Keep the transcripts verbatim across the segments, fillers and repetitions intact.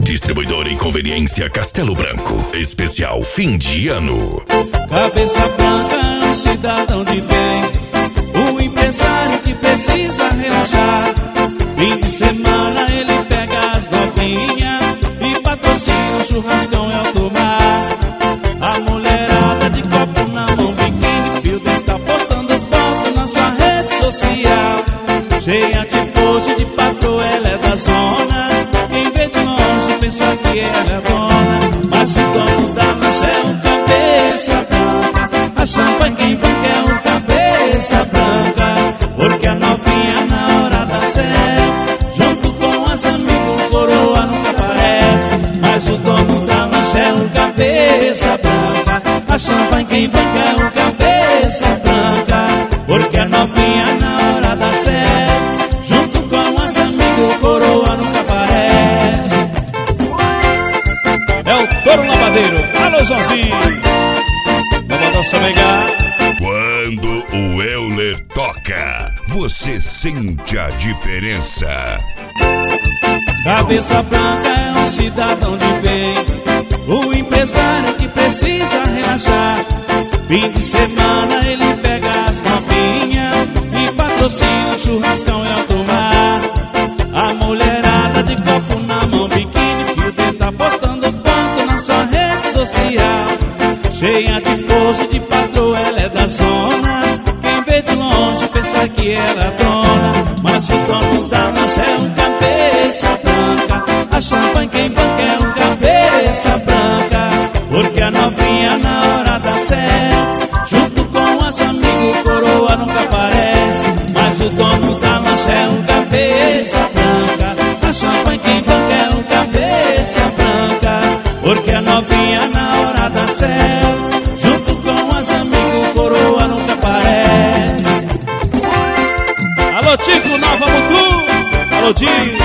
Distribuidora em Conveniência Castelo Branco. Especial fim de ano. Cabeça branca é um cidadão de bem, o empresário que precisa relaxar. Fim de semana ele pega as novinhas e patrocina o churrascão e alto mar. A mulherada de copo na mão, biquíni, filtro, tá postando foto na sua rede social. Cheia de pose de patroa, ela é da zona. Quem vê de longe pensa que ela é dona, mas o dono da lancha é um cabeça branca. A champanhe quem banca é um cabeça branca, porque a novinha na hora da céu, junto com as amigas, coroa nunca aparece. Mas o dono da lancha é um cabeça branca. A champanhe quem banca é um cabeça branca, porque a novinha na hora da céu, junto com as amigas, coroa nunca aparece. É o Touro Lavadeiro. Alô, Joãozinho. Vamos dança pegar. Quando o Euler toca, você sente a diferença. Cabeça branca é um cidadão de bem, o empresário que precisa relaxar. Fim de semana ele pega as novinhas e patrocina o churrascão e alto mar. A mulherada de copo na mão, biquíni, filtro, tá postando foto na sua rede social. Cheia de pose de patroa, ela é da zona. Quem vê de longe pensa que ela é dona, mas o dono da lancha é um cabeça branca. A champanhe quem banca é um cabeça branca, porque a novinha na hora da céu, junto com as amigas, coroa nunca aparece. Mas o dono da lancha é um cabeça branca. A champanhe quem banca é um cabeça branca, porque a novinha na hora da céu, junto com as amigas, coroa nunca aparece. Alô, Tico, Nova Mutu. Alô, Tico.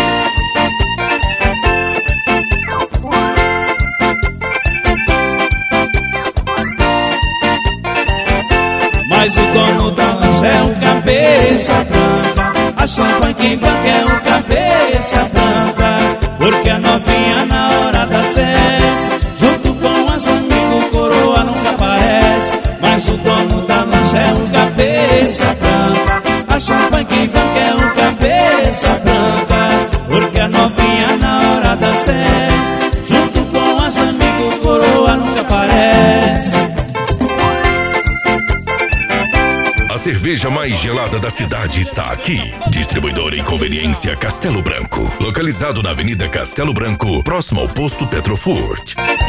Mas o dono da lancha é um cabeça branca. A champanhe quem banca é um cabeça branca, porque a novinha na hora da céu, junto com as amigas, coroa nunca aparece. Mas o dono da lancha é um cabeça branca. A champanhe quem banca é um cabeça branca, porque a novinha na hora da céu, junto com as amigas, coroa nunca aparece. A cerveja mais gelada da cidade está aqui. Distribuidora em Conveniência Castelo Branco. Localizado na Avenida Castelo Branco, próximo ao posto Petrofurt.